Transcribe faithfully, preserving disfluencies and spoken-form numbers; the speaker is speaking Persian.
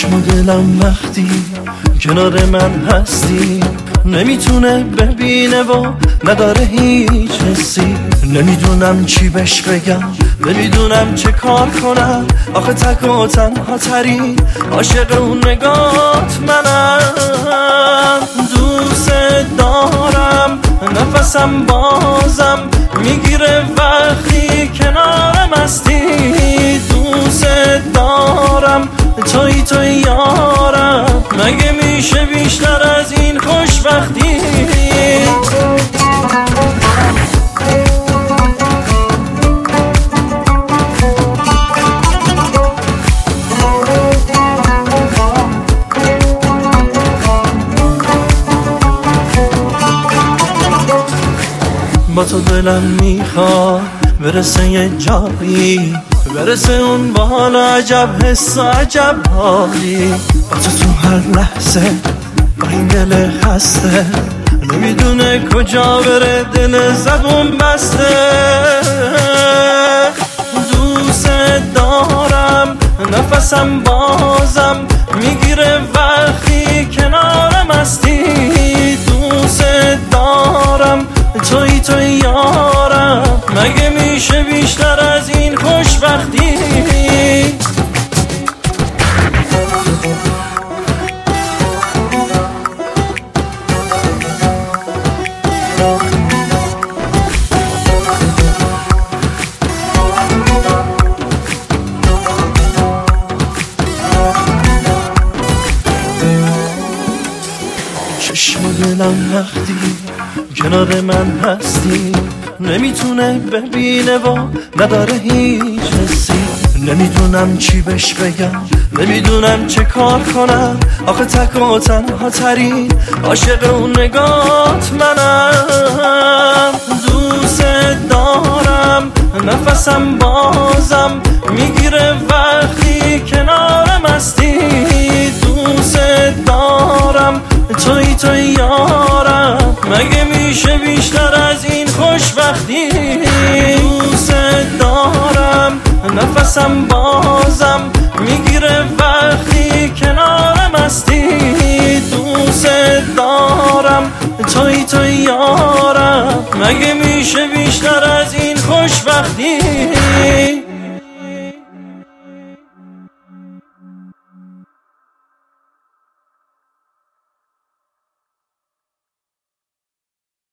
چشم و دلم وقتی کنار من هستی نمیتونه ببینه و نداره هیچ حسی. نمیدونم چی بهش بگم، نمیدونم چه کار کنم، آخه تک و تنها تری عاشق اون نگات منم. دوست دارم، نفسم بازم میگیره وقتی کنارم هستی. دوست دارم، توی توی یارم، مگه میشه بیشتر از این خوشبختی؟ با تو دلم میخواد برسه یه جایی، برسه اون بالا عجب حس و عجب حالی. با تو تو هر لحظه با این دل خسته نمیدونه کجا بره، دل زبون بسته. دوست دارم، نفسم بازم میگیره وقتی کنارم هستی. دوست دارم، توی توی یارم، مگه میشه بیشتر از این خوشبختی؟ چشم و دلم وقتی کنار من هستی نمیتونه ببینه و نداره هیچ حسی. نمیدونم چی بهش بگم، نمیدونم چه کار کنم، آخه تک و تنها ترین عاشق اون نگات منم. دوست دارم، نفسم بازم میگیره وقتی کنارم هستی. دوست دارم، توی توی یارم، مگه میشه بیشتر از این خوشبختی؟ دوست دارم، نفسم بازم میگیره وقتی کنارم هستی. دوست دارم، توی توی یارم، مگه میشه بیشتر از این خوشبختی؟